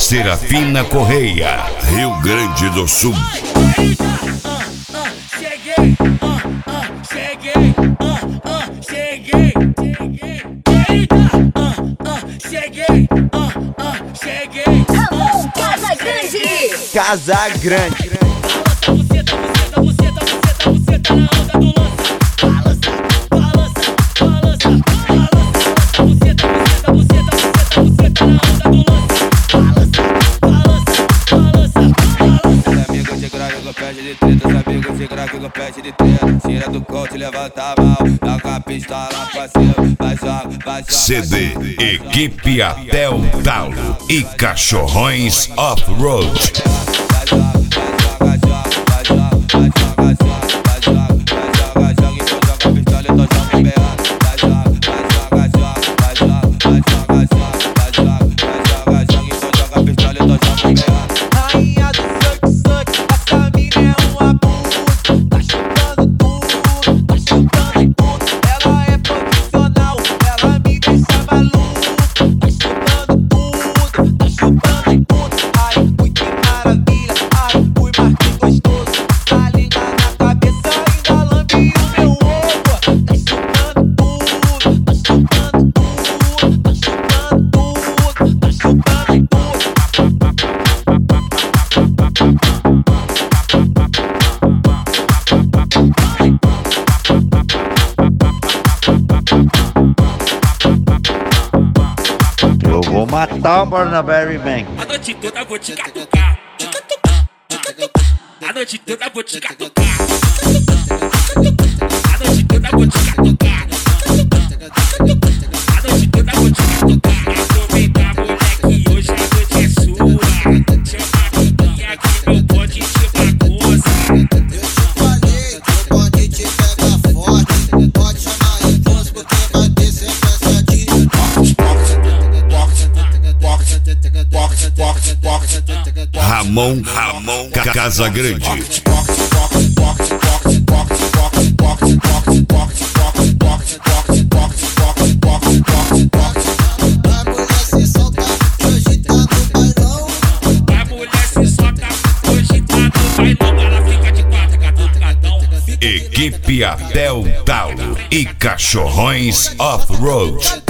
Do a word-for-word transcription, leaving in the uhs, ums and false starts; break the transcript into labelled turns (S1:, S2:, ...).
S1: Serafina Correia, Rio Grande do Sul.
S2: Cheguei, ah, ah, cheguei, ah, ah, cheguei, eita, ah, ah, cheguei, ah, ah, cheguei.
S3: Ramon Casa Grande.
S4: Casa Grande.
S2: Balança, buceta, buceta, buceta, buceta, buceta na onda do lança. Balança, balança, balança, balança, buceta, buceta, buceta, buceta, buceta na onda do lança. Balança, balança, balança, balança.
S5: Os amigos de grave com pede de treta, os amigos de grave com pede de treta. Tira do coach, levanta a mão, joga a pistola pra cima, vai joga, vai joga.
S1: C D, equipe até o talo e cachorrões off-road.
S6: Rainha do suck suck, essa mina é um abuso. Tá chutando tudo, tá chutando tudo. Ela é profissional, ela me deixa maluco. Tá chutando tudo, tá chutando tudo. Ai, ui, que maravilha, ai, ui, mas que gostoso. Tá linda na cabeça, ainda lambe o meu ovo. Tá chutando tudo, tá chutando tudo, tá chutando tudo, tá chutando tudo.
S4: Eu vou matar o Barnaberry Man.
S2: A noite toda vou te catucar. A noite toda vou te catucar. A noite toda vou te catucar. A noite toda vou te catucar. Aproveita, moleque, hoje a noite é sua. Chama a amiguinha que meu bonde te bagunça.
S7: Eu te falei que o bonde te pega forte. Pode chamar em voz porque vai ter sequência de
S1: Ramon, Ramon, Casa Grande.
S7: A mulher se solta, hoje tá no bailão.
S2: A mulher se solta, hoje tá no bailão. Ela fica de quatro, catucadão.
S1: Equipe até o talo e cachorrões off-road.